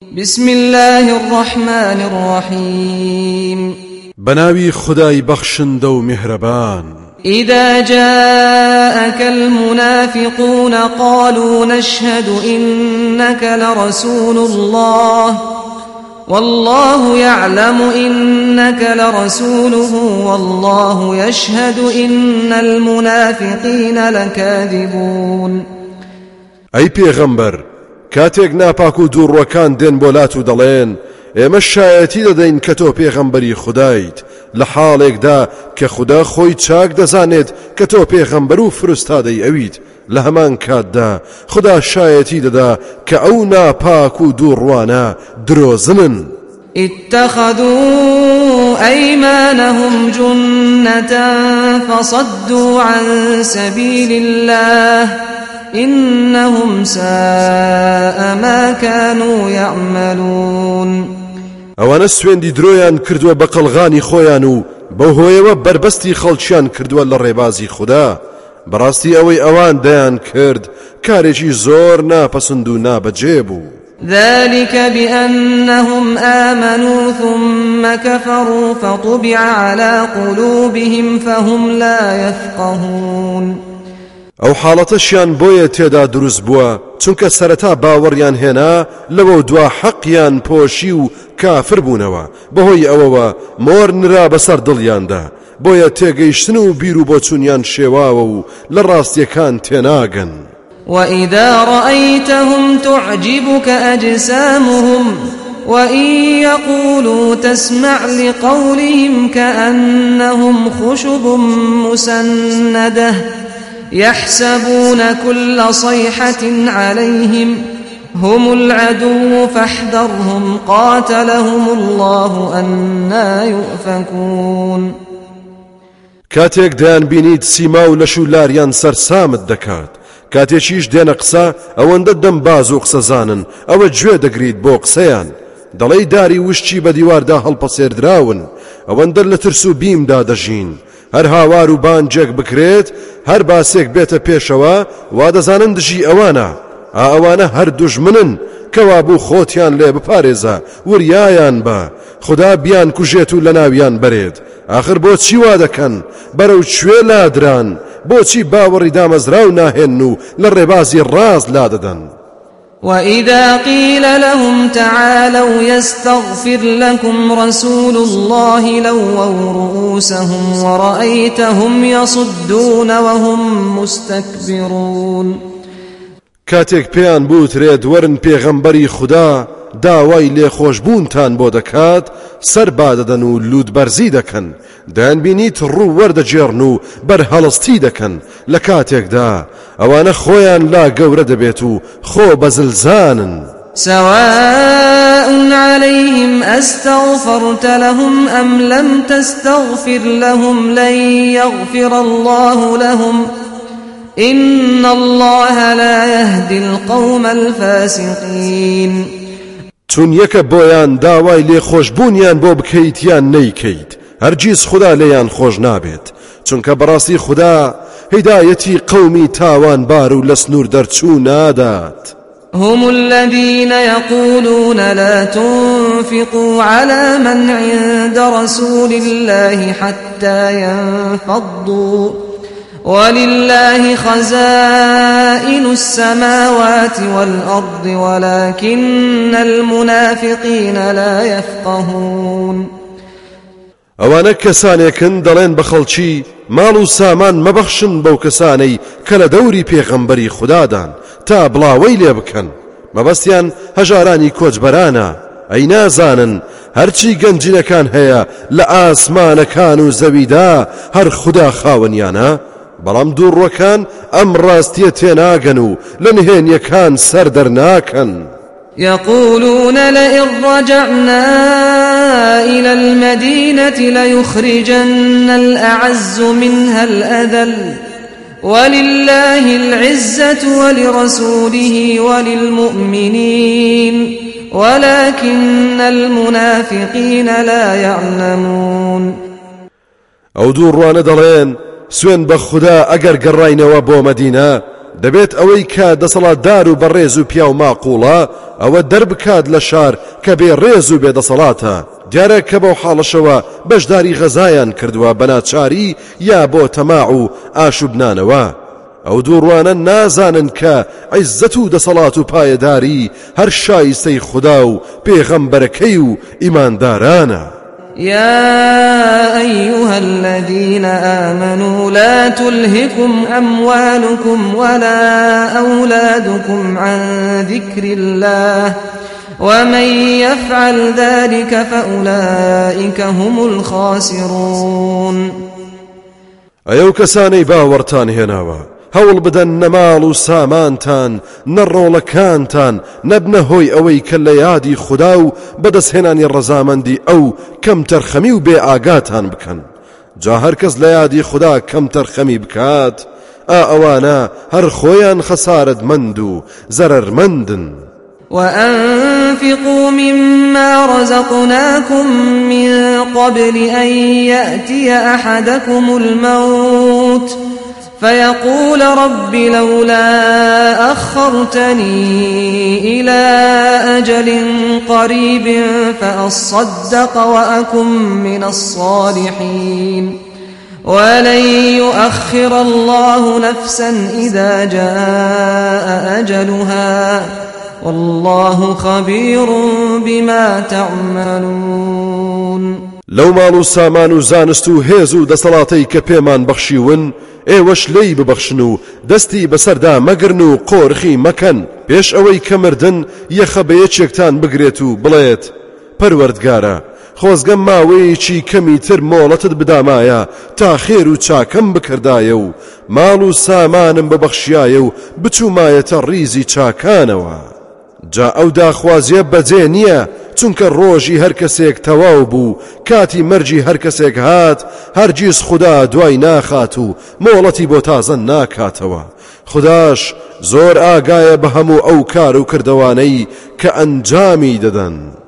بسم الله الرحمن الرحيم بناوي خداي بخشندو مهربان إذا جاءك المنافقون قالوا نشهد إنك لرسول الله والله يعلم إنك لرسوله والله يشهد إن المنافقين لكاذبون أي پیغمبر كاتێک ناپاک و دووڕوەکان دێن بۆ لات و دەڵێن ئێمە شایەتی دەدەین کە تۆ پێغەمبەری خودایت لە حاڵێکدا کە خوددا خۆی چاک دەزانێت کە تۆ پێغەمبەر و فرستادەی ئەویت لە هەمان کاتدا خوددا شایەتی دەدا کە ئەو ناپاک و دووڕوانە درۆزنن. اتخذوا أيمانهم جنة فصدوا عن سبيل الله إنهم ساء ما كانوا يعملون ئەوانە سوێندی درۆیان کردووە بە قەڵغانی خۆیان و بەو هۆیەوە بربەستی خەڵکیان کردووە لە ڕێبازی خوددا. بەڕاستی ئەوەی ئەوان دەیان کرد کارێکی زۆر ناپەسند و نابەجێ بوو. ذلك بأنهم آمنوا ثم كفروا فطبع على قلوبهم فهم لا يفقهون. ئەو حاڵەتەشیان بۆیە تێدا دروست بووە چونکە سەرەتا باوەڕیان هێنا لەوە دوا حەقیان پۆشی و کافر بوونەوە بەهۆی ئەوەوە مۆر نرا بەسەر دڵیاندا بۆیە تێگەیشتن و بیر و بۆچوونیان شێواوە و لە ڕاستیەکان تێناگەن. وإذا رأيتهم تعجبك أجسامهم وإن يقولوا تسمع لقولهم كأنهم خشب مسندة يحسبون كل صيحة عليهم هم العدو فاحذرهم قاتلهم الله أنا يؤفكون. کاتێک دەیان بینیت سیما و لەش و لاریان سەرسامت دەکات کاتێکیش دێنە قسە ئەوەندە دەمباز و قسەزانن ئەوە گوێ دەگریت بۆ قسەیان دەڵێی داری وشتی بە دیواردا هەڵپەسێردراون ئەوەندە لە ترس و بیمدا دەژین هەر هاوار و بانجێک بکرێت هەر باسێک بێتە پێشەوە وا دەزانن دژی ئەوانە ئەوانە هەر دوژمنن کەوا بوو خۆتیان لێ بپارێزە وریایان بە خوددا بیان کوژێت و لە ناویان بەرێت آخر بۆچی وا دەکەن بەرەو کوێ لادران بۆچی باوەڕی دامەزرا و ناهێن و لە ڕێبازی ڕاست لادەدەن. وإذا قيل لهم تعالوا يستغفر لكم رسول الله لووا رؤوسهم ورأيتهم يصدون وهم مستكبرون. کاتێک پێیان بوترێت وەرن پێغەمبەری خوددا داوای لێخۆشبوونتان بۆ دەکات سەر بادەدەن و لوودبەرزی دەکەن دەیان بینیت ڕوو وەردەجێڕن و بەرهەڵستی دەکەن لە کاتێکدا ئەوانە خۆیان لا گەورە دەبێت و خۆ بەزلزانن. سواء عليهم أستغفرت لهم أم لم تستغفر لهم لن يغفر الله لهم إن الله لا يهدي القوم الفاسقين. چون یەکە بۆیان داوای لێخۆشبوونیان بۆ بکەیت یان نەیکەیت هەرگیز خوددا لێیان خۆش نابێت چونکە بەڕاستی خوددا هیدایەتی قەومی تاوانبار و لە سنوور دەرچوو نادات. هم الذين يقولون لا تنفقوا على من عند رسول الله حتى ينفضوا ولله خزائن السماوات والأرض ولكن المنافقين لا يفقهون. ئەوانە کەسانێکن دەڵێن بە خەڵکی ماڵ و سامان مەبەخشن بەو کەسانەی کە لە دەوری پێغەمبەری خوددادان تا بڵاوەی لێ بکەن مەبەستیان هەژارانی کۆچبەرانە ئەی نازانن هەرچی گەنجینەکان هەیە لە ئاسمانەکان و زەویدا هەر خوددا خاوەنیانە بەڵام دووڕوەکان ئەم ڕاستیە تێناگەن و لە نهێنیەکان سەر دەرناکەن. يقولون لئن رجعنا إلى المدينة ليخرجن الأعز منها الأذل ولله العزة ولرسوله وللمؤمنين ولكن المنافقين لا يعلمون. ئەو دووڕوانە دەڵێن سوێن بە خوددا ئەگەر گەڕاینەوە بۆ مەدینە دەبێت ئەوەی کە دەسەڵاتدار و بەڕێز و پیا و ماقوڵە ئەوە دەربکات لە شار کە بێ ڕێز و بێدەسەڵاتە دیارە کە بەو حاڵەشەوە بەشداری غەزایان کردووە بەناچاری یا بۆ تەماع و ئاشوبنانەوە ئەو دووڕوانە نازانن کە عیزەت و دەسەڵات و پایەداری هەر شایستەی خوددا و پێغەمبەرەکەی و ئیماندارانە. يا أيها الذين آمنوا لا تلهكم أموالكم ولا أولادكم عن ذكر الله ومن يفعل ذلك فأولئك هم الخاسرون. ئەو کەسانەی باوەڕتان هێناوە هەوڵ بدەن نەماڵ و سامانتان نەڕۆڵەکانتان نەبنە هۆی ئەوەی کە لە یادی خوددا و بەدەستهێنانی ڕەزامەندی ئەو کەم تەرخەمی و بێ ئاگاتان بکەن جا هەر کەس لە یادی خوددا کەم تەرخەمی بکات ئەوانە هەر خۆیان خەسارەتمەند و زەرەرمەندن. وأنفقوا مما رزقناكم من قبل أن يأتي أحدكم الموت فيقول رب لولا أخرتني إلى أجل قريب فأصدق وأكن من الصالحين ولن يؤخر الله نفسا إذا جاء أجلها والله خبير بما تعملون. لو مالو سامان زانستو هێز دەسەڵاتەی کە پێمان بەخشیون ئێوەش لێی ببەخشن و دەستی بەسەردا مەگرن و قۆرخی مەکەن پێش ئەوەی کە مردن یەخە بە یەکێکتان بگرێت و بڵێت پەروەردگارە خۆزگەم ماوەیەکی کەمی تر مۆڵەتت بدامایە تا خێر و چاکەم بکردایە و ماڵ و سامانم ببەخشیایە و بچوومایەتە ڕیزی چاکانەوە. جا ئەو داخوازیە بەجێ نییە چونکە ڕۆژی هەر کەسێک تەواو بوو کاتی مەرجی هەر کەسێک هات هەرگیز خوددا دوای ناخات و مۆڵەتی بۆ تازە ناکاتەوە. خودداش زۆر ئاگایە بە هەموو ئەو کار و کردەوانەی کە ئەنجامی دەدەن.